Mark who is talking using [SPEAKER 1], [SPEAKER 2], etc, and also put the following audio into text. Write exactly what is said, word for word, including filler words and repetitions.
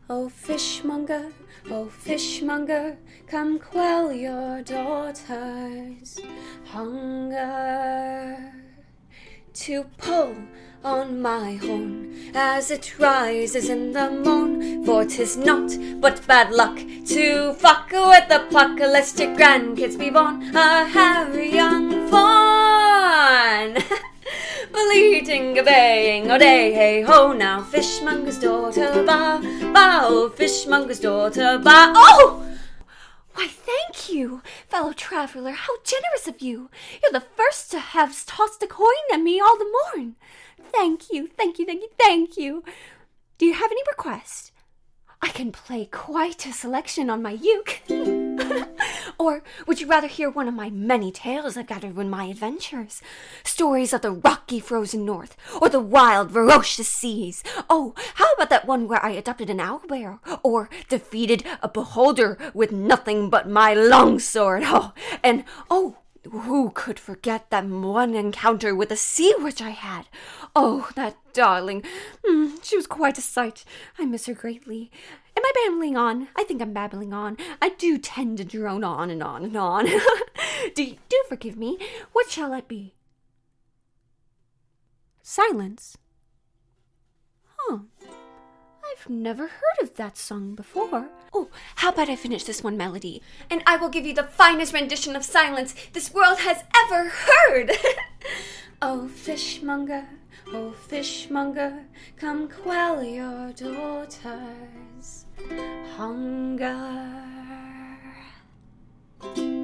[SPEAKER 1] O fishmonger, O fishmonger, come quell your daughter's hunger. To pull on my horn as it rises in the morn, for 'tis not but bad luck to fuck with the puck, lest your grandkids be born a hairy young fawn. Bleating, baying, oh day, hey ho, now fishmonger's daughter, ba, ba, oh fishmonger's daughter, ba, oh! Why, thank you, fellow traveller, how generous of you. You're the first to have tossed a coin at me all the morn. Thank you, thank you, thank you, thank you. Do you have any request? I can play quite a selection on my uke. Or would you rather hear one of my many tales I've gathered in my adventures? Stories of the rocky frozen north, or the wild ferocious seas. Oh, how about that one where I adopted an owlbear, or defeated a beholder with nothing but my longsword? Oh, and oh, who could forget that one encounter with a sea witch I had? Oh, that darling. Mm, she was quite a sight. I miss her greatly. Am I babbling on? I think I'm babbling on. I do tend to drone on and on and on. do, do forgive me. What shall it be? Silence. Huh. I've never heard of that song before. Oh, how about I finish this one melody, and I will give you the finest rendition of silence this world has ever heard. Oh, fishmonger, oh, fishmonger, come quell your daughter's hunger.